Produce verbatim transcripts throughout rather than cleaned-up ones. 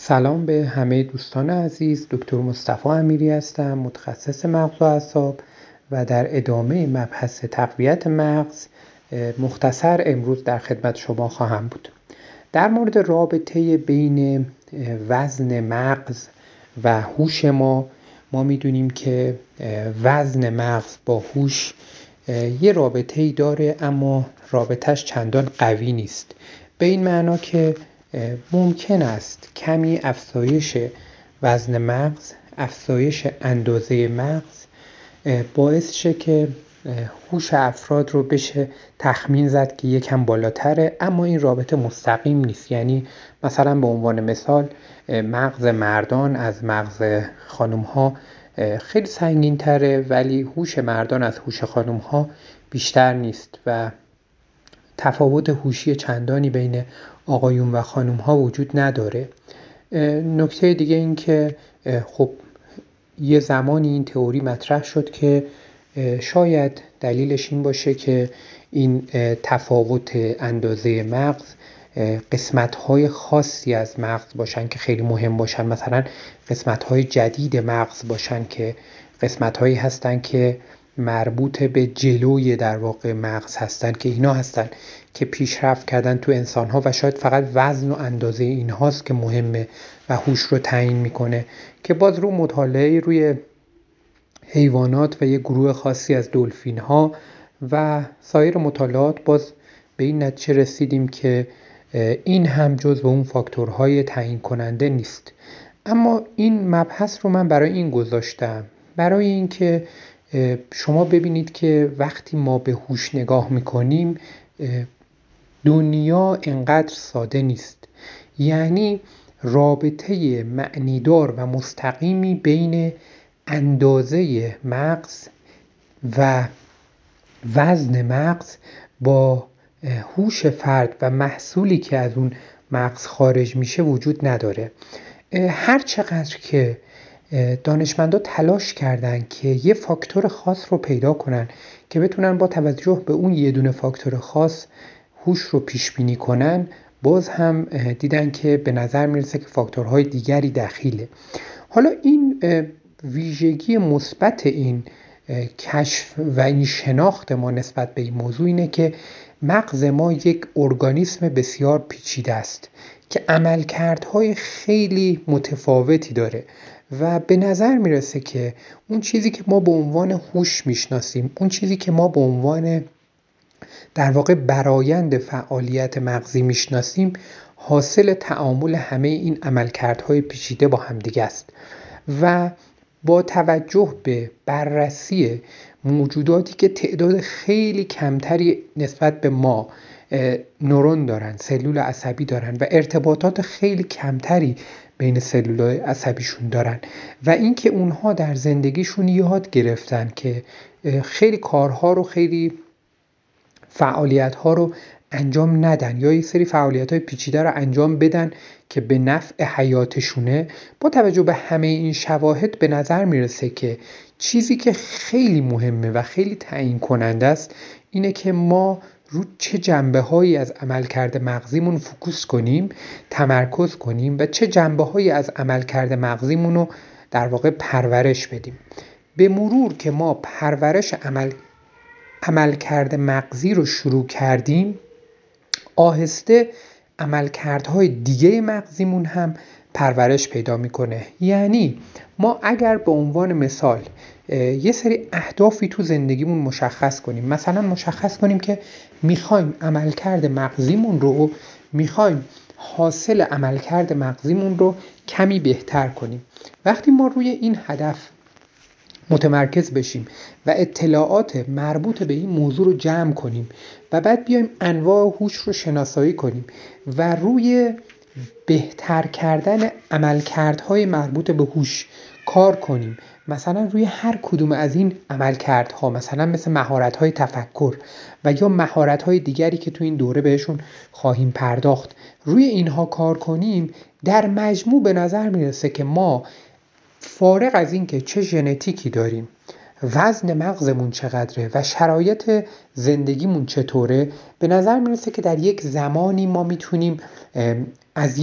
سلام به همه دوستان عزیز. دکتر مصطفی امیری هستم، متخصص مغز و اعصاب و در ادامه مبحث تقویت مغز مختصر امروز در خدمت شما خواهم بود. در مورد رابطه بین وزن مغز و هوش ما ما میدونیم که وزن مغز با هوش یه رابطه‌ای داره، اما رابطه‌اش چندان قوی نیست، به این معنا که ممکن است کمی افزایش وزن مغز، افزایش اندازه مغز باعث شه که هوش افراد رو بشه تخمین زد که یکم بالاتره، اما این رابطه مستقیم نیست. یعنی مثلا به عنوان مثال مغز مردان از مغز خانم ها خیلی سنگین تره، ولی هوش مردان از هوش خانم ها بیشتر نیست و تفاوت هوشی چندانی بین آقایون و خانم ها وجود نداره. نکته دیگه این که خب یه زمانی این تئوری مطرح شد که شاید دلیلش این باشه که این تفاوت اندازه مغز قسمت‌های خاصی از مغز باشن که خیلی مهم باشن، مثلا قسمت‌های جدید مغز باشن که قسمت‌هایی هستن که مربوط به جلوی در واقع مغز هستن که اینا هستن که پیشرفت کردن تو انسان‌ها و شاید فقط وزن و اندازه اینهاست که مهمه و هوش رو تعیین میکنه، که باز رو مطالعه روی حیوانات و یه گروه خاصی از دلفین‌ها و سایر مطالعات باز به این نتیجه رسیدیم که این هم جزو اون فاکتورهای تعیین کننده نیست. اما این مبحث رو من برای این گذاشتم، برای اینکه شما ببینید که وقتی ما به هوش نگاه میکنیم دنیا انقدر ساده نیست. یعنی رابطه معنیدار و مستقیمی بین اندازه مغز و وزن مغز با هوش فرد و محصولی که از اون مغز خارج میشه وجود نداره. هر چقدر که دانشمندا تلاش کردن که یه فاکتور خاص رو پیدا کنن که بتونن با توجه به اون یه دونه فاکتور خاص هوش رو پیش بینی کنن، باز هم دیدن که به نظر میرسه که فاکتورهای دیگری دخیله. حالا این ویژگی مثبت این کشف و این شناخت ما نسبت به این موضوع اینه که مغز ما یک ارگانیسم بسیار پیچیده است که عملکردهای خیلی متفاوتی داره و به نظر میرسه که اون چیزی که ما به عنوان هوش میشناسیم، اون چیزی که ما به عنوان در واقع برآیند فعالیت مغزی میشناسیم، حاصل تعامل همه این عملکردهای پیچیده با هم دیگه است و با توجه به بررسی موجوداتی که تعداد خیلی کمتری نسبت به ما نورون دارن، سلول عصبی دارن و ارتباطات خیلی کمتری بین سلول‌های عصبیشون دارن و اینکه اونها در زندگیشون یاد گرفتن که خیلی کارها رو، خیلی فعالیت‌ها رو انجام ندن یا یک سری فعالیت‌های پیچیده رو انجام بدن که به نفع حیاتشونه، با توجه به همه این شواهد به نظر میرسه که چیزی که خیلی مهمه و خیلی تعیین کننده است اینه که ما رو چه جنبه‌هایی از عملکرد مغزیمون فوکوس کنیم، تمرکز کنیم و چه جنبه‌هایی از عملکرد مغزیمون رو در واقع پرورش بدیم. به مرور که ما پرورش عمل عملکرد مغزی رو شروع کردیم، آهسته عملکردهای دیگه مغزیمون هم پرورش پیدا میکنه. یعنی ما اگر به عنوان مثال یه سری اهدافی تو زندگیمون مشخص کنیم، مثلا مشخص کنیم که میخوایم عملکرد مغزیمون رو میخوایم حاصل عملکرد مغزیمون رو کمی بهتر کنیم، وقتی ما روی این هدف متمرکز بشیم و اطلاعات مربوط به این موضوع رو جمع کنیم و بعد بیایم انواع هوش رو شناسایی کنیم و روی بهتر کردن عملکردهای مربوط به هوش کار کنیم، مثلا روی هر کدوم از این عملکردها، مثلا مثل مهارت‌های تفکر و یا مهارت‌های دیگری که تو این دوره بهشون خواهیم پرداخت، روی اینها کار کنیم، در مجموع به نظر میرسه که ما فارغ از این که چه ژنتیکی داریم، وزن مغزمون چقدره و شرایط زندگیمون چطوره، به نظر میرسه که در یک زمانی ما میتونیم از یک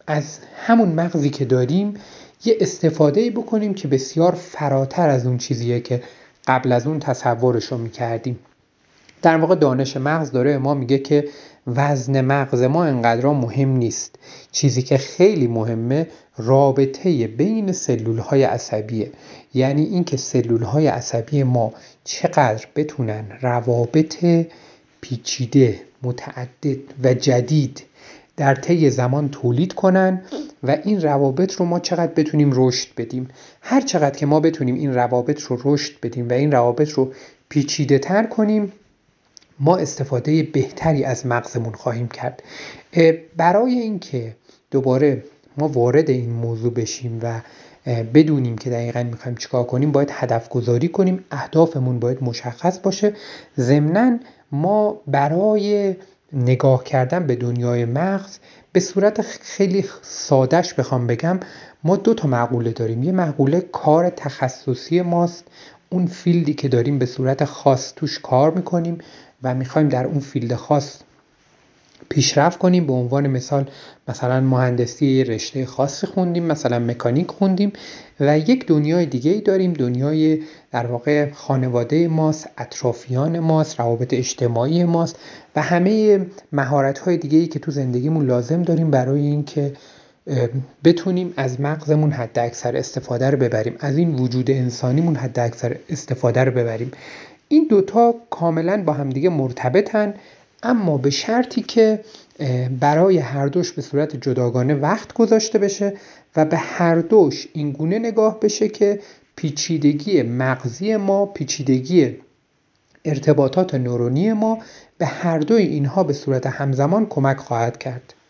از همون مغزی که داریم یه استفاده بکنیم که بسیار فراتر از اون چیزیه که قبل از اون تصورش رو میکردیم. در واقع دانش مغز داره ما میگه که وزن مغز ما انقدر مهم نیست. چیزی که خیلی مهمه رابطه بین سلولهای عصبیه. یعنی اینکه سلولهای عصبی ما چقدر بتونن روابط پیچیده، متعدد و جدید در طی زمان تولید کنن و این روابط رو ما چقدر بتونیم رشد بدیم. هر چقدر که ما بتونیم این روابط رو رشد بدیم و این روابط رو پیچیده تر کنیم، ما استفاده بهتری از مغزمون خواهیم کرد. برای اینکه دوباره ما وارد این موضوع بشیم و بدونیم که دقیقاً میخوایم چیکار کنیم، باید هدف گذاری کنیم، اهدافمون باید مشخص باشه. ضمناً ما برای نگاه کردن به دنیای مغز به صورت خیلی سادهش بخوام بگم، ما دو تا مقوله داریم. یه مقوله کار تخصصی ماست، اون فیلدی که داریم به صورت خاص توش کار میکنیم و میخوایم در اون فیلد خاص پیشرفت کنیم. به عنوان مثال مثلا مهندسی رشته خاصی خوندیم، مثلا مکانیک خوندیم، و یک دنیای دیگه ای داریم، دنیای در واقع خانواده ماست، اطرافیان ماست، روابط اجتماعی ماست و همه مهارت‌های دیگه ای که تو زندگیمون لازم داریم برای اینکه بتونیم از مغزمون حد اکثر استفاده رو ببریم، از این وجود انسانیمون حد اکثر استفاده رو ببریم. این دوتا کاملا با هم دیگه مرتبطن، اما به شرطی که برای هر دوش به صورت جداگانه وقت گذاشته بشه و به هر دوش این گونه نگاه بشه که پیچیدگی مغزی ما، پیچیدگی ارتباطات نورونی ما به هر دوی اینها به صورت همزمان کمک خواهد کرد.